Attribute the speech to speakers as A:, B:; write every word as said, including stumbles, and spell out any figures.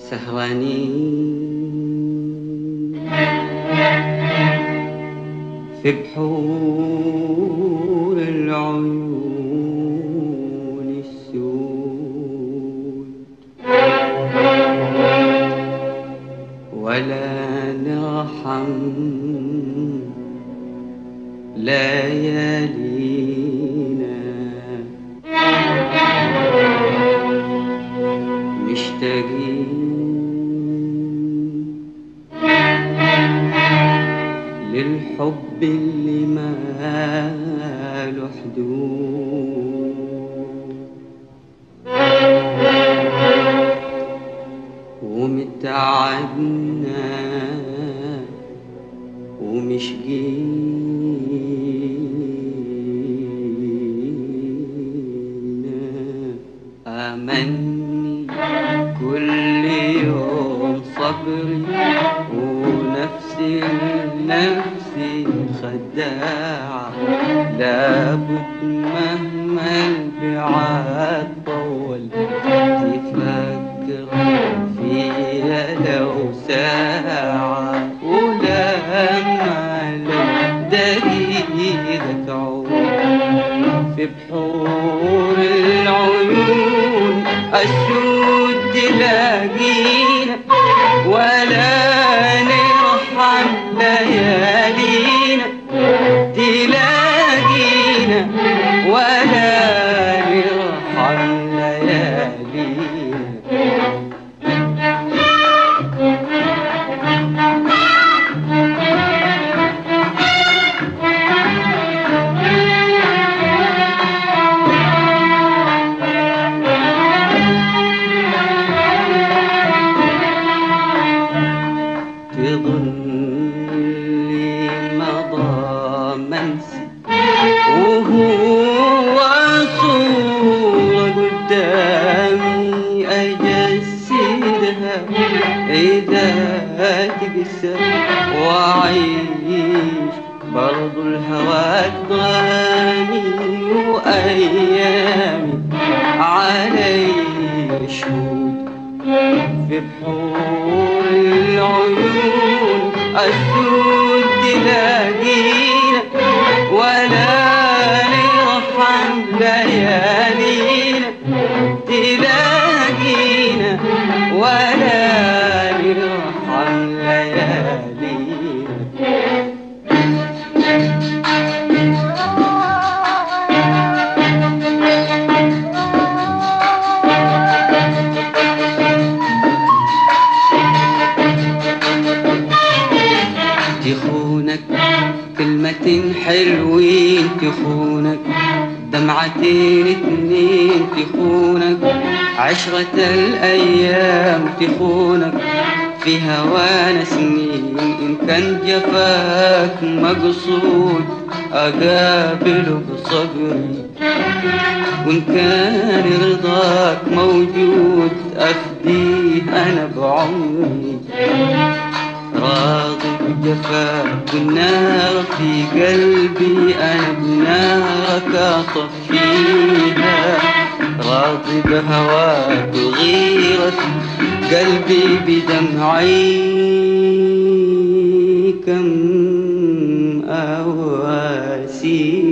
A: سهرانين في بحور العيون السود، ولا نرحم ليالينا، مشتاقين للحب اللي ما له حدود، ومتعبنا ومشقينا، آمني كل يوم صبري ونفسي لنفسي خداعة، لابد مهما البعاد طول تفكر فيها لو ساعة، ولما لو دقيقة تعود في بحور العيون السود تلاقينا، ولا نرحم ليالينا، تلاقينا ولا نرحم ليالينا. تظني مضى منسي وهو صورة قدامي أجسدها، إذا تقسى وأعيش برضو الهواك ضامي، وأيامي علي شهود في بحور العيون السود تلاقينا، ولا نرحم ليالينا، تلاقينا ولا نرحم ليالينا. تخونك كلمتين حلوين، تخونك دمعتين اتنين، تخونك عشرة الأيام، تخونك في هوانا سنين. إن كان جفاك مقصود أقابله بصبري، وإن كان رضاك موجود أفديه أنا بعمري، راضي بجفاك والنار في قلبي أنا بنارك أطفيها، راضي بهواك وغيرة قلبي بدمعي، كم أواسي